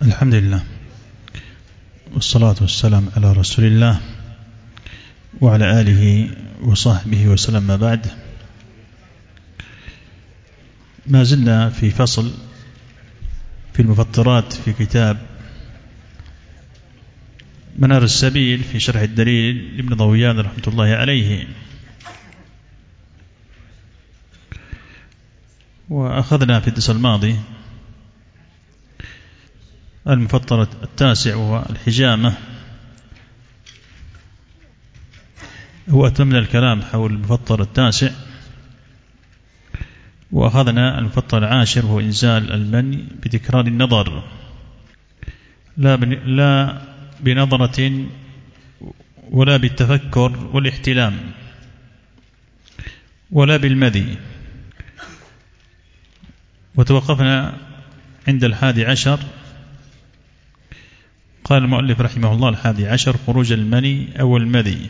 الحمد لله والصلاة والسلام على رسول الله وعلى آله وصحبه وسلم. ما بعد، ما زلنا في فصل في المفطرات في كتاب منار السبيل في شرح الدليل لابن ضويان رحمة الله عليه. وأخذنا في الدرس الماضي المفطر التاسع وهو الحجامة، هو أتمنى الكلام حول المفطر التاسع. وأخذنا المفطر العاشر وهو إنزال المني بتكرار النظر، لا بنظرة ولا بالتفكر والاحتلام ولا بالمذي. وتوقفنا عند 11. قال المؤلف رحمه الله: 11 خروج المني أو المذي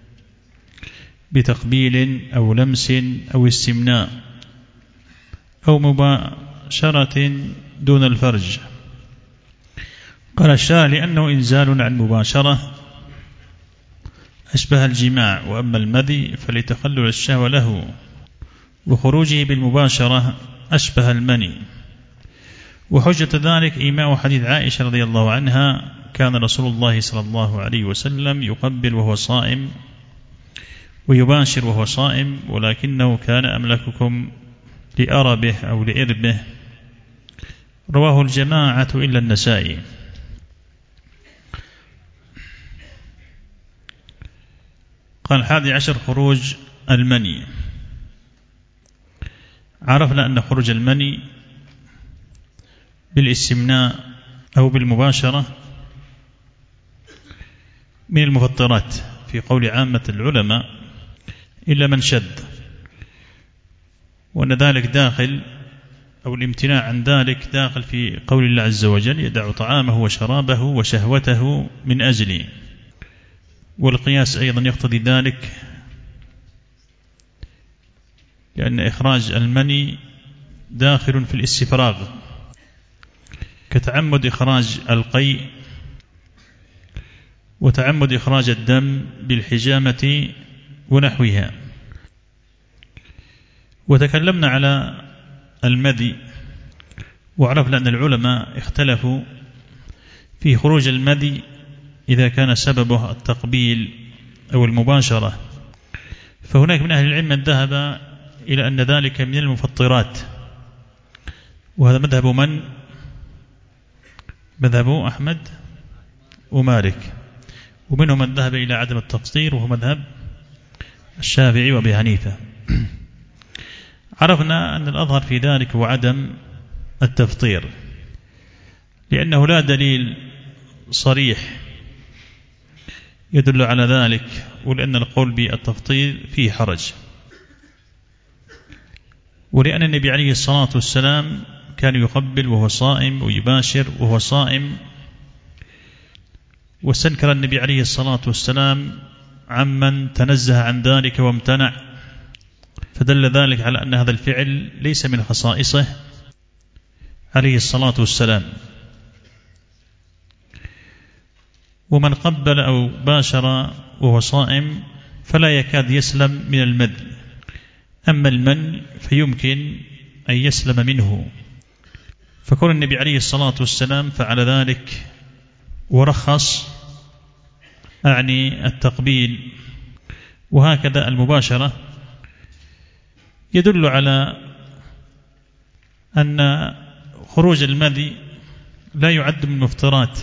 بتقبيل أو لمس أو استمناء أو مباشرة دون الفرج. قال الشارع: لأنه إنزال عن مباشرة أشبه الجماع، وأما المذي فلتخلل الشهوة له، وخروجه بالمباشرة أشبه المني. وحجة ذلك إيماء حديث عائشة رضي الله عنها: كان رسول الله صلى الله عليه وسلم يقبل وهو صائم ويباشر وهو صائم، ولكنه كان أملككم لأربه أو لإربه. رواه الجماعة إلا النسائي. قال 11 خروج المني. عرفنا أن خروج المني بالاستمناء أو بالمباشرة من المفطرات في قول عامة العلماء إلا من شد، وأن ذلك داخل أو الامتناع عن ذلك داخل في قول الله عز وجل: يدع طعامه وشرابه وشهوته من أجلي. والقياس أيضا يقتضي ذلك، لأن إخراج المني داخل في الاستفراغ، كتعمد إخراج القيء وتعمد إخراج الدم بالحجامة ونحوها. وتكلمنا على المذي، وعرفنا أن العلماء اختلفوا في خروج المذي إذا كان سببه التقبيل أو المباشرة. فهناك من أهل العلم من ذهب إلى أن ذلك من المفطرات، وهذا مذهب أحمد ومالك، ومنهم من ذهب إلى عدم التقصير وهو مذهب الشافعي وأبي حنيفة. عرفنا أن الأظهر في ذلك هو عدم التفطير، لأنه لا دليل صريح يدل على ذلك، ولأن القول بالتفطير فيه حرج، ولأن النبي عليه الصلاة والسلام كان يقبل وهو صائم ويباشر وهو صائم، واستنكر النبي عليه الصلاة والسلام عمن تنزه عن ذلك وامتنع، فدل ذلك على أن هذا الفعل ليس من خصائصه عليه الصلاة والسلام. ومن قبل أو باشر وهو صائم فلا يكاد يسلم من المذي، أما المن فيمكن أن يسلم منه. فكون النبي عليه الصلاة والسلام فعل ذلك ورخص، أعني التقبيل وهكذا المباشرة، يدل على أن خروج المذي لا يعد من المفطرات.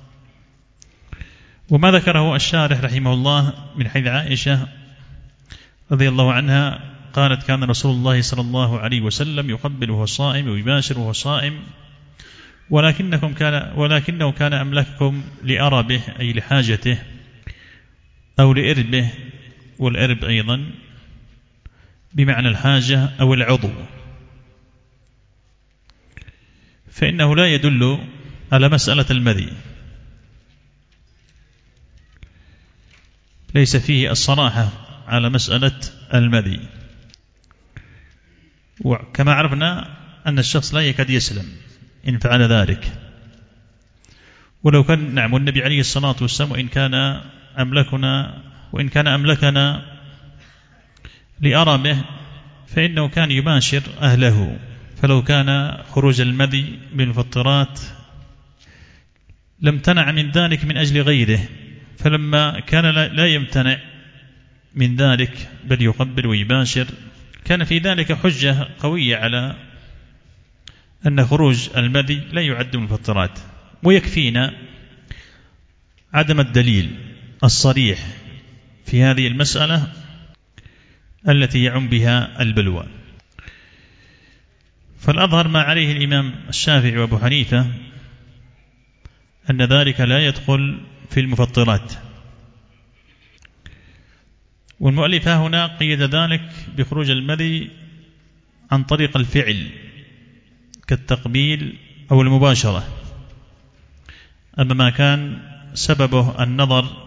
وما ذكره الشارح رحمه الله من حديث عائشة رضي الله عنها قالت: كان رسول الله صلى الله عليه وسلم يقبل وهو صائم ويباشر وهو صائم، ولكنه كان أملككم لأربه أي لحاجته أو لإربه، والإرب أيضا بمعنى الحاجة أو العضو، فإنه لا يدل على مسألة المذي، ليس فيه الصراحة على مسألة المذي. وكما عرفنا أن الشخص لا يكاد يسلم إن فعل ذلك، ولو كان نعم والنبي عليه الصلاة والسلام وإن كان أملكنا لأرمه فإنه كان يباشر أهله، فلو كان خروج المذي بالمفطرات لم تنع من ذلك من أجل غيره، فلما كان لا يمتنع من ذلك بل يقبل ويباشر كان في ذلك حجة قوية على أن خروج المذي لا يعد من المفطرات. ويكفينا عدم الدليل الصريح في هذه المسألة التي يعم بها البلوى. فالأظهر ما عليه الإمام الشافعي وأبو حنيفة أن ذلك لا يدخل في المفطرات، والمؤلف هنا قيد ذلك بخروج المذي عن طريق الفعل كالتقبيل أو المباشرة. أما ما كان سببه النظر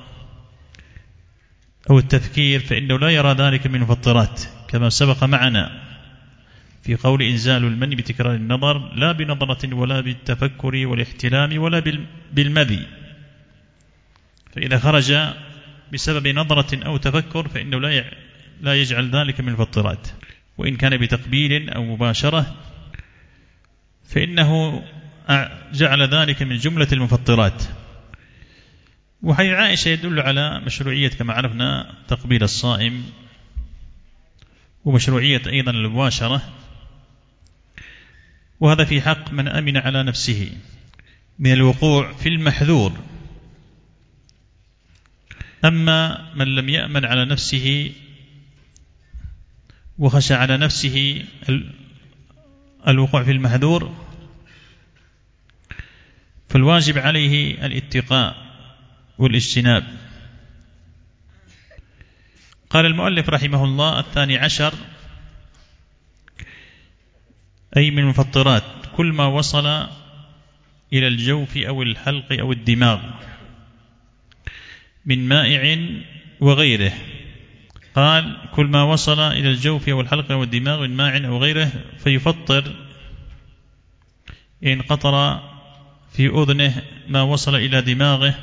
أو التفكير فإنه لا يرى ذلك من المفطرات، كما سبق معنا في قول إنزال المني بتكرار النظر لا بنظرة ولا بالتفكر والاحتلام ولا بالمذي. فإذا خرج بسبب نظرة أو تفكر فإنه لا يجعل ذلك من المفطرات، وإن كان بتقبيل أو مباشرة فإنه جعل ذلك من جملة المفطرات. وحديث عائشة يدل على مشروعية كما عرفنا تقبيل الصائم، ومشروعية أيضا المباشرة، وهذا في حق من أمن على نفسه من الوقوع في المحذور. أما من لم يأمن على نفسه وخشى على نفسه الوقوع في المحذور فالواجب عليه الاتقاء والاجتناب. قال المؤلف رحمه الله: 12 أي من المفطرات كل ما وصل إلى الجوف أو الحلق أو الدماغ من مائع وغيره. قال: كل ما وصل إلى الجوف أو الحلق أو الدماغ من مائع أو غيره فيفطر إن قطر في أذنه ما وصل إلى دماغه،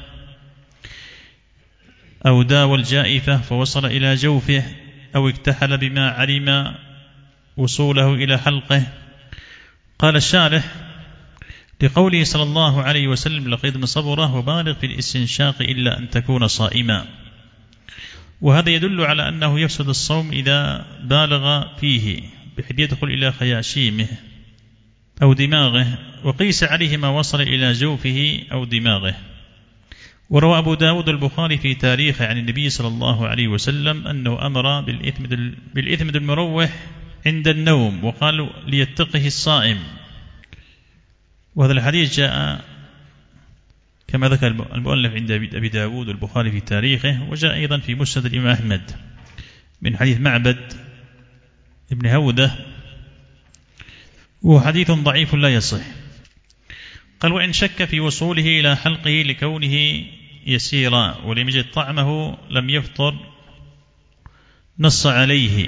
أو داوى الجائفة فوصل إلى جوفه، أو اكتحل بما علم وصوله إلى حلقه. قال الشارح: لقوله صلى الله عليه وسلم: لقيد من صبره وبالغ في الاستنشاق إلا أن تكون صائما. وهذا يدل على أنه يفسد الصوم إذا بالغ فيه بحيث يدخل إلى خياشيمه أو دماغه، وقيس عليه ما وصل إلى جوفه أو دماغه. وروى أبو داود البخاري في تاريخه عن النبي صلى الله عليه وسلم أنه أمر بالإثم المروح عند النوم، وقال ليتقه الصائم. وهذا الحديث جاء كما ذكر المؤلف عند أبي داود البخاري في تاريخه، وجاء أيضا في مسند الإمام أحمد من حديث معبد ابن هودة، وهو حديث ضعيف لا يصح. قال: وإن شك في وصوله إلى حلقه لكونه يسيرا ولم يجد طعمه لم يفطر، نص عليه.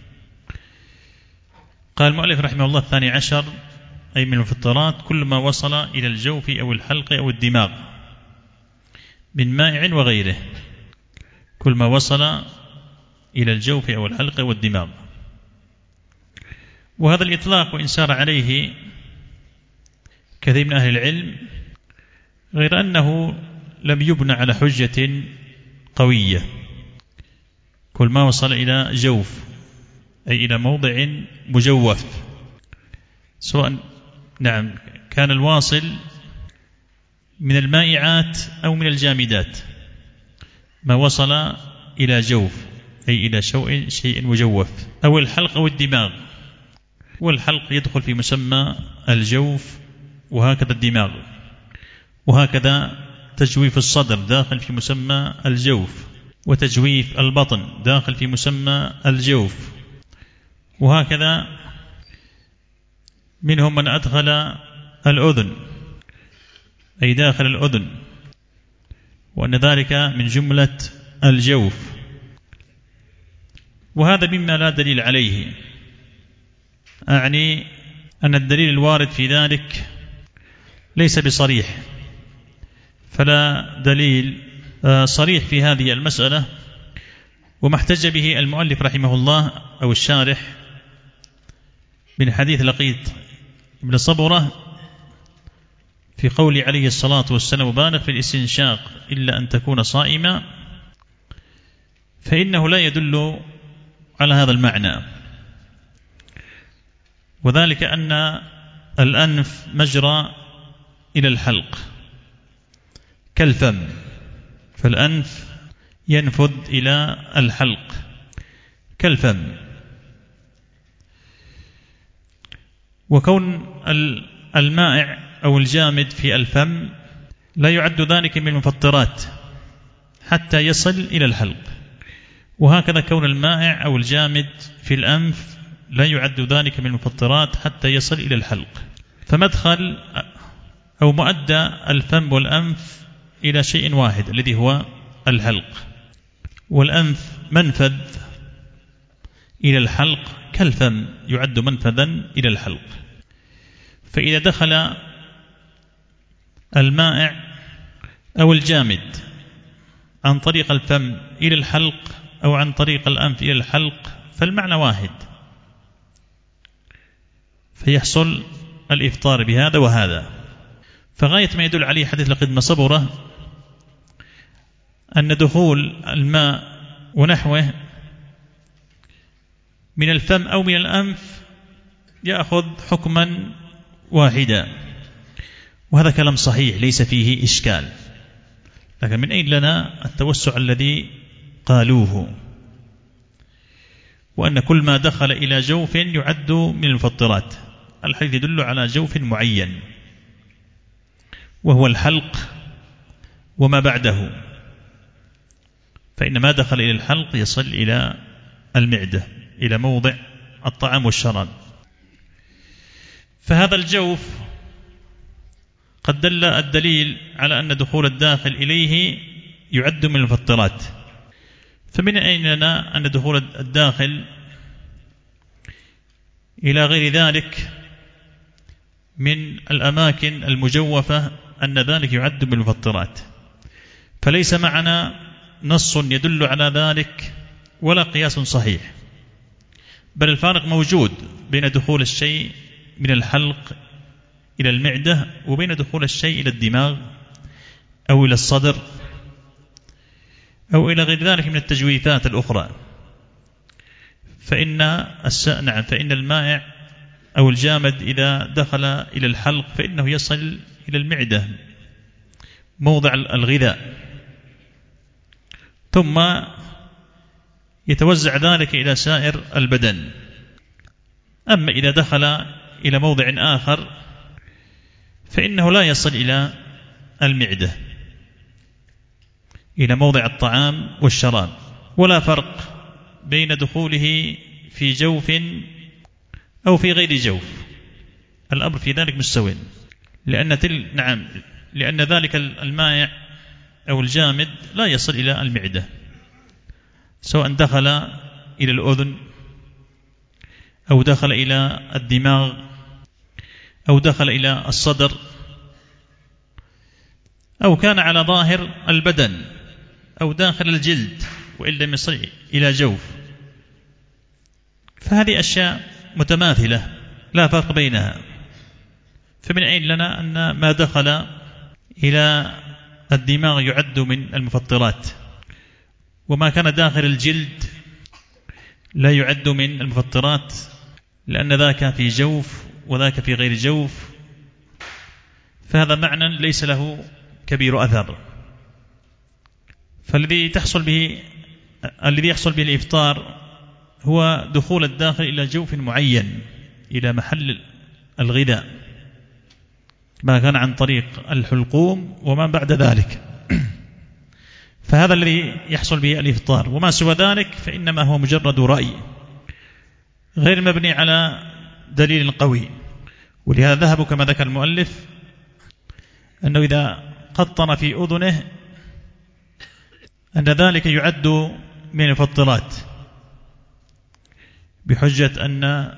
قال المؤلف رحمه الله: 12 أي من المفطرات كل ما وصل إلى الجوف أو الحلق أو الدماغ من مائع وغيره. كل ما وصل إلى الجوف أو الحلق أو الدماغ. وهذا الإطلاق وإن سار عليه كثير من أهل العلم، غير أنه لم يبنى على حجة قوية. كل ما وصل إلى جوف أي إلى موضع مجوف، سواء نعم كان الواصل من المائعات أو من الجامدات، ما وصل إلى جوف أي إلى شيء مجوف، أو الحلق أو الدماغ. والحلق يدخل في مسمى الجوف، وهكذا الدماغ، وهكذا تجويف الصدر داخل في مسمى الجوف، وتجويف البطن داخل في مسمى الجوف، وهكذا منهم من أدخل الأذن أي داخل الأذن، وأن ذلك من جملة الجوف. وهذا مما لا دليل عليه، أعني أن الدليل الوارد في ذلك ليس بصريح، فلا دليل صريح في هذه المسألة. وما احتج به المؤلف رحمه الله أو الشارح من حديث لقيط بن صبرة في قول عليه الصلاة والسلام بالغ في الاستنشاق إلا أن تكون صائما، فإنه لا يدل على هذا المعنى، وذلك أن الأنف مجرى إلى الحلق كالفم، فالأنف ينفذ إلى الحلق كالفم. وكون المائع أو الجامد في الفم لا يعد ذلك من المفطرات حتى يصل إلى الحلق، وهكذا كون المائع أو الجامد في الأنف لا يعد ذلك من المفطرات حتى يصل إلى الحلق. فمدخل أو مؤدى الفم والأنف إلى شيء واحد الذي هو الحلق، والأنف منفذ إلى الحلق كالفم يعد منفذا إلى الحلق. فإذا دخل المائع أو الجامد عن طريق الفم إلى الحلق أو عن طريق الأنف إلى الحلق فالمعنى واحد، فيحصل الإفطار بهذا وهذا. فغاية ما يدل عليه حديث لقيط بن صبرة أن دخول الماء ونحوه من الفم أو من الأنف يأخذ حكما واحدا، وهذا كلام صحيح ليس فيه إشكال. لكن من أين لنا التوسع الذي قالوه، وأن كل ما دخل إلى جوف يعد من المفطرات؟ الحديث يدل على جوف معين وهو الحلق وما بعده، فإن ما دخل إلى الحلق يصل إلى المعدة إلى موضع الطعام والشراب. فهذا الجوف قد دل الدليل على أن دخول الداخل إليه يعد من المفطرات، فمن أين لنا أن دخول الداخل إلى غير ذلك من الأماكن المجوفة أن ذلك يعد من المفطرات؟ فليس معنا نص يدل على ذلك ولا قياس صحيح، بل الفارق موجود بين دخول الشيء من الحلق إلى المعدة وبين دخول الشيء إلى الدماغ أو إلى الصدر أو إلى غير ذلك من التجويفات الأخرى. فإن المائع أو الجامد إذا دخل إلى الحلق فإنه يصل إلى المعدة موضع الغذاء، ثم يتوزع ذلك إلى سائر البدن. أما إذا دخل إلى موضع آخر فإنه لا يصل إلى المعدة إلى موضع الطعام والشراب، ولا فرق بين دخوله في جوف أو في غير جوف، الأمر في ذلك مستوٍ، لأن ذلك المائع أو الجامد لا يصل إلى المعدة، سواء دخل إلى الأذن أو دخل إلى الدماغ أو دخل إلى الصدر أو كان على ظاهر البدن أو داخل الجلد وإن لم يصل إلى جوف. فهذه أشياء متماثلة لا فرق بينها. فمن أين لنا أن ما دخل إلى الدماغ يعد من المفطرات، وما كان داخل الجلد لا يعد من المفطرات، لأن ذاك في جوف وذاك في غير جوف؟ فهذا معنى ليس له كبير أثر. فالذي يحصل به الإفطار هو دخول الداخل إلى جوف معين إلى محل الغذاء، ما كان عن طريق الحلقوم وما بعد ذلك، فهذا الذي يحصل به الإفطار. وما سوى ذلك فإنما هو مجرد رأي غير مبني على دليل قوي. ولهذا ذهبوا كما ذكر المؤلف أنه إذا قطن في أذنه أن ذلك يعد من المفطرات، بحجة أن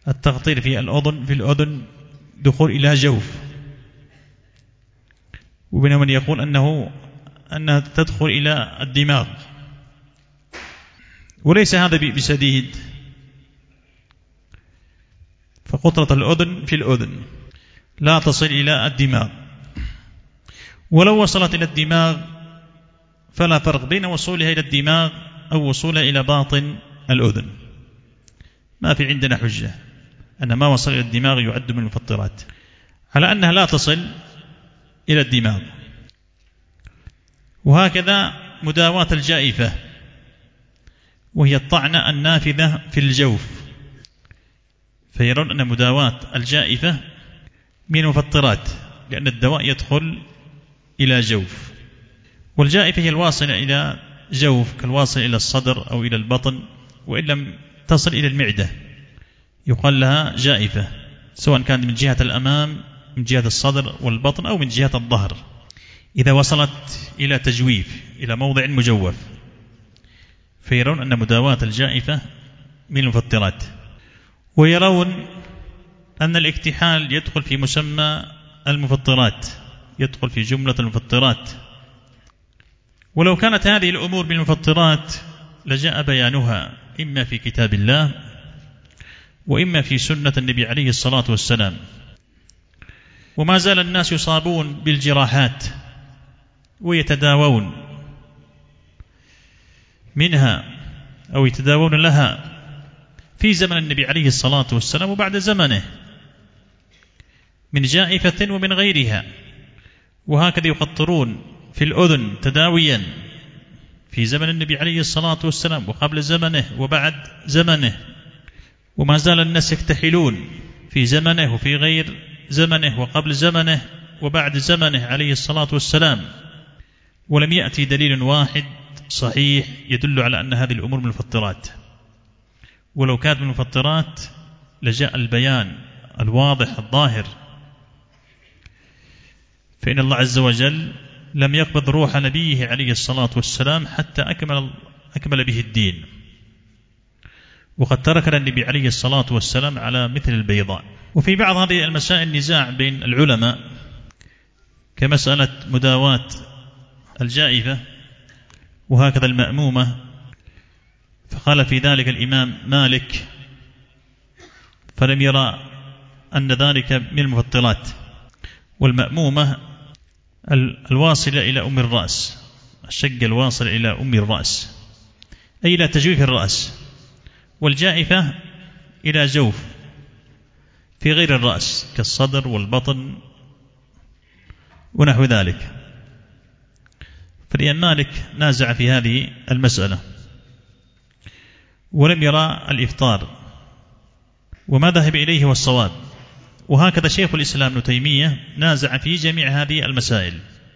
التقطير في الأذن دخول إلى جوف، ومنهم من يقول أنها تدخل إلى الدماغ، وليس هذا بسديد، فقطرة الأذن في الأذن لا تصل إلى الدماغ، ولو وصلت إلى الدماغ فلا فرق بين وصولها إلى الدماغ أو وصولها إلى باطن الأذن. ما في عندنا حجة أن ما وصل إلى الدماغ يعد من المفطرات، على أنها لا تصل إلى الدماغ. وهكذا مداواة الجائفة، وهي الطعنة النافذة في الجوف، فيرون أن مداواة الجائفة من المفطرات، لأن الدواء يدخل إلى جوف، والجائفة هي الواصلة إلى جوف كالواصل إلى الصدر أو إلى البطن، وإن لم تصل إلى المعدة يقال لها جائفة، سواء كانت من جهة الأمام من جهة الصدر والبطن أو من جهة الظهر. إذا وصلت إلى تجويف إلى موضع مجوف فيرون أن مداواة الجائفة من المفطرات، ويرون أن الاكتحال يدخل في مسمى المفطرات، يدخل في جملة المفطرات. ولو كانت هذه الأمور من المفطرات لجاء بيانها إما في كتاب الله وإما في سنة النبي عليه الصلاة والسلام. وما زال الناس يصابون بالجراحات ويتداوون منها أو يتداوون لها في زمن النبي عليه الصلاة والسلام وبعد زمنه، من جائفة ومن غيرها. وهكذا يقطرون في الأذن تداويا في زمن النبي عليه الصلاة والسلام وقبل زمنه وبعد زمنه. وما زال الناس يكتحلون في زمنه وفي غير زمنه وقبل زمنه وبعد زمنه عليه الصلاة والسلام، ولم يأتي دليل واحد صحيح يدل على أن هذه الأمور من المفطرات. ولو كانت من المفطرات لجاء البيان الواضح الظاهر، فإن الله عز وجل لم يقبض روح نبيه عليه الصلاة والسلام حتى أكمل به الدين، وقد ترك النبي عليه الصلاة والسلام على مثل البيضاء. وفي بعض هذه المسائل نزاع بين العلماء، كمسألة مداواة الجائفة وهكذا المأمومة، فقال في ذلك الإمام مالك فلم يرى أن ذلك من المفطرات. والمأمومة الواصلة إلى أم الرأس، الشق الواصل إلى أم الرأس أي إلى تجويف الرأس، والجائفة إلى جوف في غير الرأس كالصدر والبطن ونحو ذلك. فالإمام مالك نازع في هذه المسألة ولم يرى الإفطار، وما ذهب إليه هو الصواب. وهكذا شيخ الإسلام ابن تيمية نازع في جميع هذه المسائل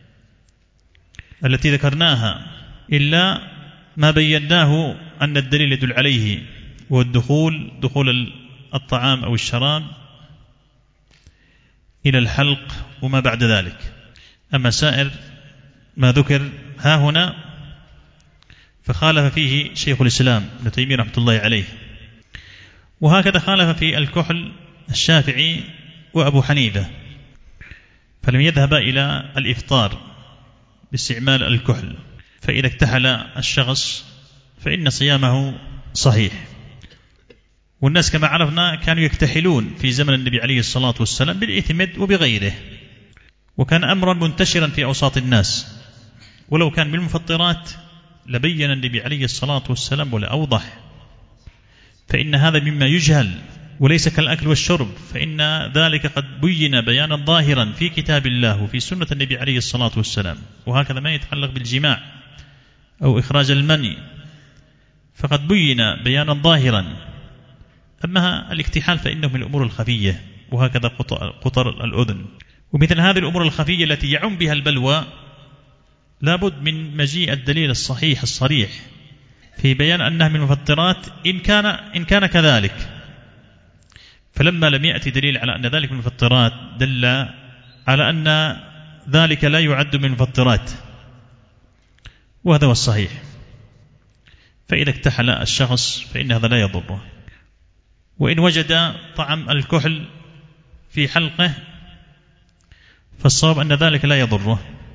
التي ذكرناها، إلا ما بيناه أن الدليل يدل عليه، دخول الطعام أو الشراب إلى الحلق وما بعد ذلك. أما سائر ما ذكر ها هنا فخالف فيه شيخ الإسلام ابن تيمية رحمة الله عليه. وهكذا خالف في الكحل الشافعي وأبو حنيفة، فلم يذهب إلى الإفطار باستعمال الكحل، فإذا اكتحل الشخص فإن صيامه صحيح. والناس كما عرفنا كانوا يكتحلون في زمن النبي عليه الصلاة والسلام بالإثمد وبغيره، وكان أمرا منتشرا في أوساط الناس. ولو كان من المفطرات لبين النبي عليه الصلاة والسلام ولأوضح، فإن هذا مما يجهل وليس كالأكل والشرب، فإن ذلك قد بين بيانا ظاهرا في كتاب الله وفي سنة النبي عليه الصلاة والسلام. وهكذا ما يتعلق بالجماع أو إخراج المني فقد بين بيانا ظاهرا. أما الاكتحال فإنه من الأمور الخفية، وهكذا قطر الأذن. ومثل هذه الأمور الخفية التي يعم بها البلوى لابد من مجيء الدليل الصحيح الصريح في بيان أنها من المفطرات إن كان كذلك. فلما لم يأتي دليل على أن ذلك من المفطرات دل على أن ذلك لا يعد من المفطرات، وهذا هو الصحيح. فإذا اكتحل الشخص فإن هذا لا يضره. وإن وجد طعم الكحل في حلقه فالصواب أن ذلك لا يضره،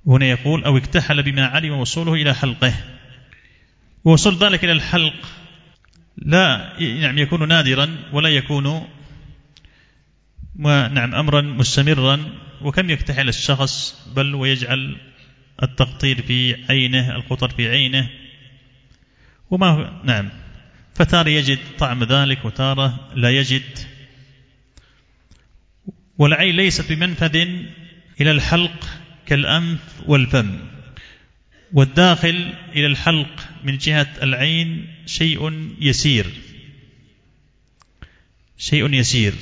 هنا يقول أو اكتحل بما علم وصوله إلى حلقه. ووصول ذلك إلى الحلق لا يعني يكون نادرا ولا يكون أمرا مستمرا. وكم يكتحل الشخص بل ويجعل التقطير في عينه، القطر في عينه، وما فتارة يجد طعم ذلك وتارة لا يجد. والعين ليست بمنفذ إلى الحلق كالأنف والفم، والداخل إلى الحلق من جهة العين شيء يسير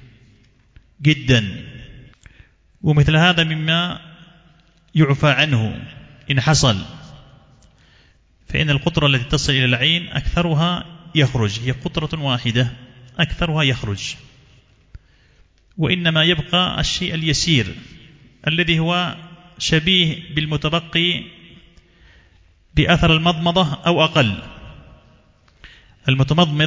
جدا. ومثل هذا مما يعفى عنه إن حصل، فإن القطرة التي تصل إلى العين أكثرها يخرج، هي قطرة واحدة أكثرها يخرج، وإنما يبقى الشيء اليسير الذي هو شبيه بالمتبقي بأثر المضمضة أو أقل. المتمضمض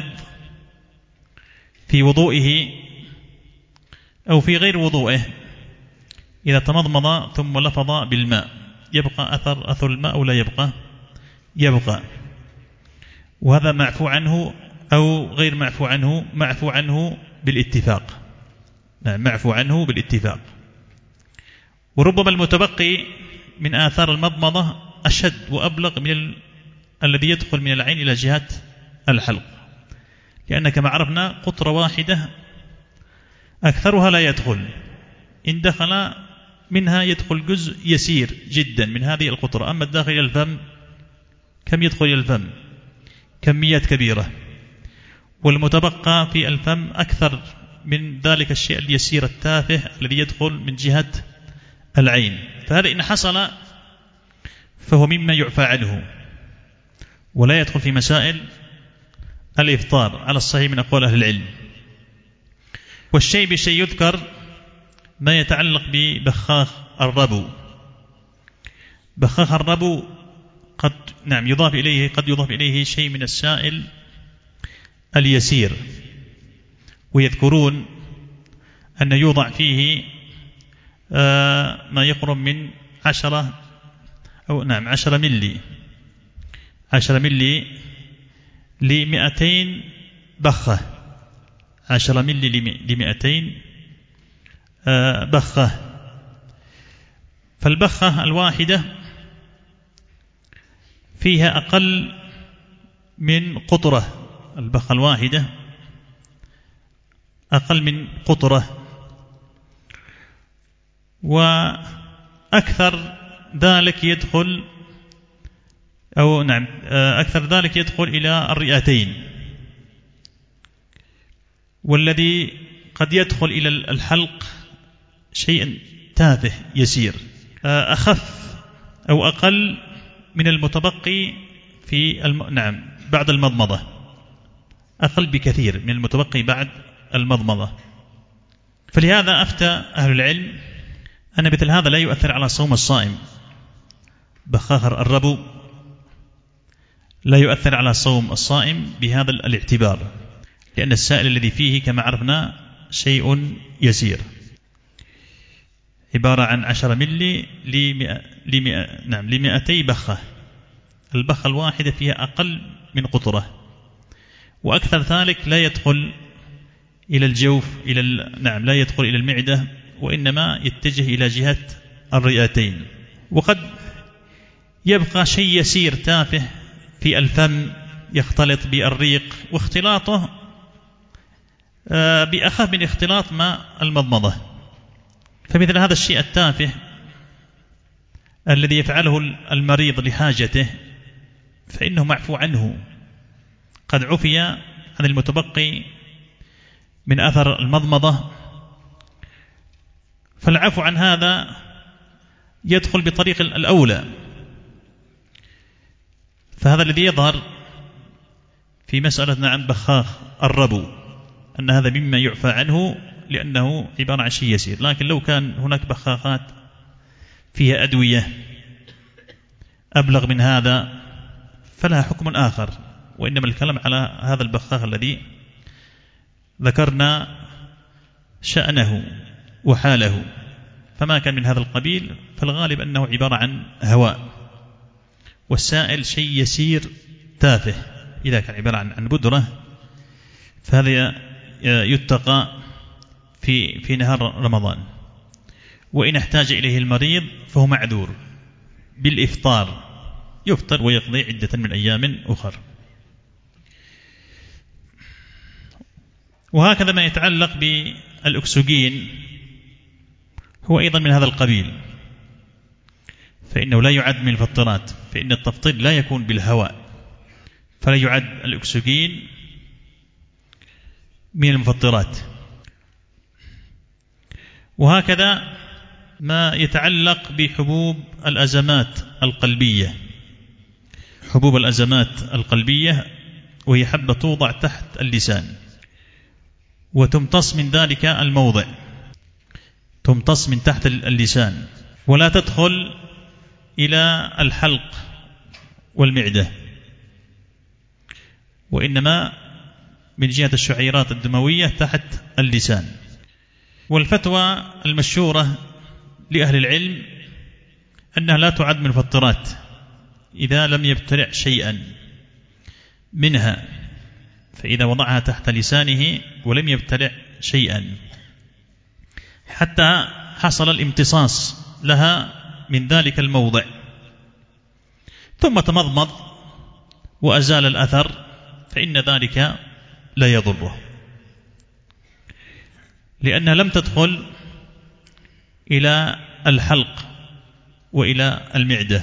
في وضوئه أو في غير وضوئه إذا تمضمض ثم لفظ بالماء يبقى أثر الماء أو لا يبقى. وهذا معفو عنه أو غير معفو عنه، معفو عنه بالاتفاق، معفو عنه بالاتفاق. وربما المتبقي من آثار المضمضة أشد وأبلغ من الذي يدخل من العين إلى جهة الحلق، لأن كما عرفنا قطرة واحدة أكثرها لا يدخل، إن دخل منها يدخل جزء يسير جدا من هذه القطرة. أما الداخل إلى الفم كم يدخل إلى الفم؟ كميات كبيرة، والمتبقى في الفم أكثر من ذلك الشيء اليسير التافه الذي يدخل من جهة العين. فهذا إن حصل فهو مما يعفى عنه ولا يدخل في مسائل الإفطار على الصحيح من أقوال أهل العلم. والشيء بشيء يذكر ما يتعلق ببخاخ الربو. بخاخ الربو قد قد يضاف إليه شيء من السائل اليسير، ويذكرون أن يوضع فيه ما يقرب من 10 ملي ل200 بخة، 10 ملي ل200 بخة. فالبخة الواحدة فيها أقل من قطرة، البخة الواحدة أقل من قطرة، وأكثر ذلك يدخل إلى الرئتين، والذي قد يدخل إلى الحلق شيء تافه يسير أخف أو أقل من المتبقي في بعد المضمضة، أقل بكثير من المتبقي بعد المضمضة. فلهذا أفتى أهل العلم أن مثل هذا لا يؤثر على صوم الصائم. بخاخ الربو لا يؤثر على صوم الصائم بهذا الاعتبار، لأن السائل الذي فيه كما عرفنا شيء يسير، عبارة عن 10 ملي ل200 بخة. البخة الواحدة فيها أقل من قطرة، وأكثر ذلك لا يدخل إلى الجوف لا يدخل إلى المعدة، وإنما يتجه إلى جهة الرئتين. وقد يبقى شيء يسير تافه في الفم يختلط بالريق، واختلاطه بأخف من اختلاط ماء المضمضة. فمثل هذا الشيء التافه الذي يفعله المريض لحاجته فإنه معفو عنه، قد عفي عن المتبقي من أثر المضمضة. فالعفو عن هذا يدخل بطريق الأولى. فهذا الذي يظهر في مسألة عن بخاخ الربو أن هذا مما يعفى عنه، لأنه عبارة عن شيء يسير. لكن لو كان هناك بخاخات فيها أدوية أبلغ من هذا فلها حكم آخر، وإنما الكلام على هذا البخاخ الذي ذكرنا شأنه وحاله. فما كان من هذا القبيل فالغالب أنه عبارة عن هواء، والسائل شيء يسير تافه. إذا كان عبارة عن بودرة فهذا يتقى في نهار رمضان، وإن احتاج إليه المريض فهو معذور بالإفطار، يفطر ويقضي عدة من أيام أخر. وهكذا ما يتعلق بالأكسجين هو أيضا من هذا القبيل، فإنه لا يعد من الفطرات، فإن التفطير لا يكون بالهواء، فلا يعد الأكسجين من المفطرات. وهكذا ما يتعلق بحبوب الأزمات القلبية، حبوب الأزمات القلبية، وهي حبة توضع تحت اللسان وتمتص من ذلك الموضع، تمتص من تحت اللسان ولا تدخل إلى الحلق والمعدة، وإنما من جهة الشعيرات الدموية تحت اللسان. والفتوى المشهورة لأهل العلم أنها لا تعد من الفطرات إذا لم يبتلع شيئا منها، فإذا وضعها تحت لسانه ولم يبتلع شيئا حتى حصل الامتصاص لها من ذلك الموضع، ثم تمضمض وأزال الأثر، فإن ذلك لا يضره، لأنها لم تدخل إلى الحلق وإلى المعدة.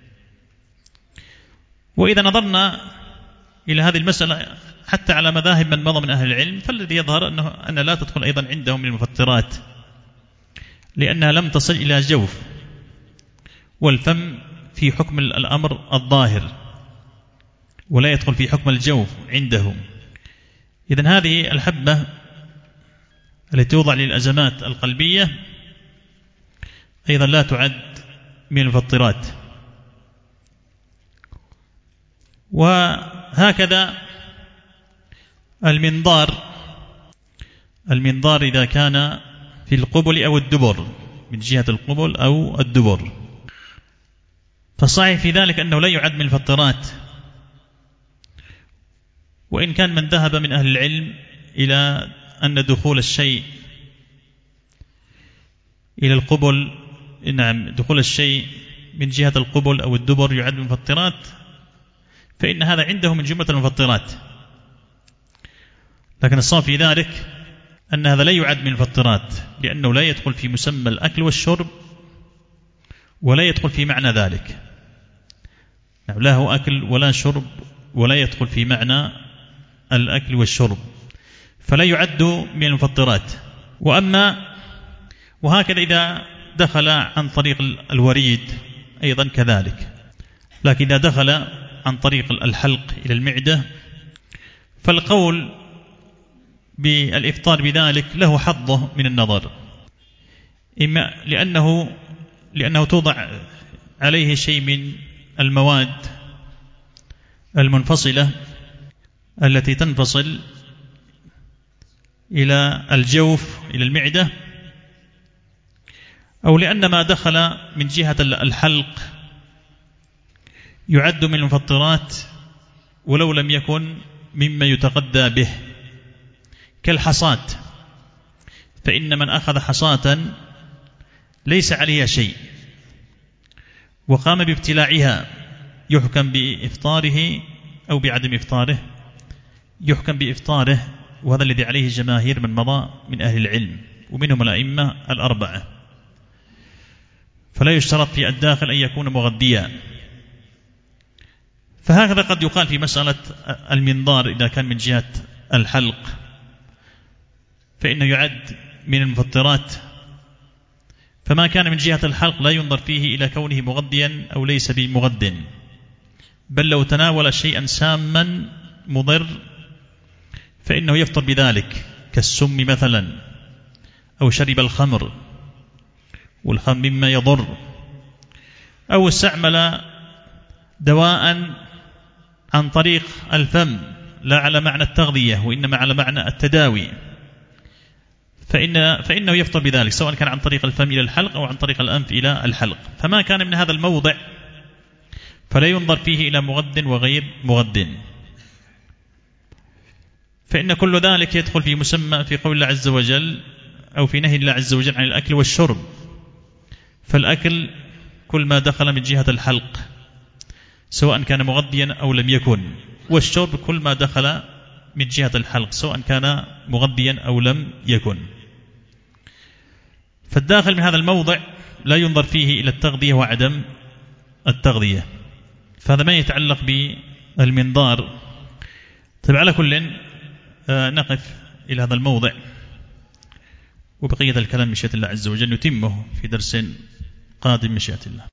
وإذا نظرنا إلى هذه المسألة حتى على مذاهب من مضى من أهل العلم، فالذي يظهر أنها لا تدخل أيضا عندهم من المفطرات، لأنها لم تصل إلى جوف، والفم في حكم الأمر الظاهر ولا يدخل في حكم الجوف عندهم. إذن هذه الحبة التي توضع للأزمات القلبية أيضا لا تعد من المفطرات. وهكذا المنظار إذا كان في القبل أو الدبر، من جهة القبل أو الدبر، فالصحيح في ذلك أنه لا يعد من الفطرات، وإن كان من ذهب من أهل العلم إلى أن دخول الشيء إلى القبل، نعم، دخول الشيء من جهة القبل أو الدبر يعد من الفطرات، فإن هذا عنده من جملة المفطرات، لكن الصواب في ذلك أن هذا لا يعد من الفطرات، لأنه لا يدخل في مسمى الأكل والشرب ولا يدخل في معنى ذلك، يعني لا هو أكل ولا شرب ولا يدخل في معنى الأكل والشرب، فلا يعد من المفطرات. وهكذا إذا دخل عن طريق الوريد أيضا كذلك، لكن إذا دخل عن طريق الحلق إلى المعدة فالقول بالإفطار بذلك له حظه من النظر، إما لأنه توضع عليه شيء من المواد المنفصلة التي تنفصل إلى الجوف إلى المعدة، أو لأن ما دخل من جهة الحلق يعد من المفطرات ولو لم يكن مما يتغذى به، كالحصاة، فإن من أخذ حصاة ليس عليها شيء وقام بابتلاعها يحكم بإفطاره أو بعدم إفطاره، يحكم بإفطاره، وهذا الذي عليه جماهير من مضى من أهل العلم ومنهم الأئمة الأربعة، فلا يشترط في الداخل أن يكون مغذيا. فهكذا قد يقال في مسألة المنظار إذا كان من جهة الحلق فإنه يعد من المفطرات، فما كان من جهة الحلق لا ينظر فيه إلى كونه مغذيا أو ليس بمغذ، بل لو تناول شيئا ساما مضر فإنه يفطر بذلك، كالسم مثلا، أو شرب الخمر والخمر مما يضر، أو استعمل دواء عن طريق الفم لا على معنى التغذية وإنما على معنى التداوي، فإنه يفطر بذلك، سواء كان عن طريق الفم إلى الحلق أو عن طريق الأنف إلى الحلق. فما كان من هذا الموضع فلا ينظر فيه إلى مغد وغير مغد، فإن كل ذلك يدخل في مسمى في قول الله عز وجل أو في نهي الله عز وجل عن الأكل والشرب. فالأكل كل ما دخل من جهة الحلق سواء كان مغذيا أو لم يكن، والشرب كل ما دخل من جهة الحلق سواء كان مغذيا أو لم يكن. فالداخل من هذا الموضع لا ينظر فيه إلى التغذية وعدم التغذية. فهذا ما يتعلق بالمنظار. طيب، على كل نقف إلى هذا الموضع، وبقية الكلام مشيئة الله عز وجل نتمه في درس قادم مشيئة الله.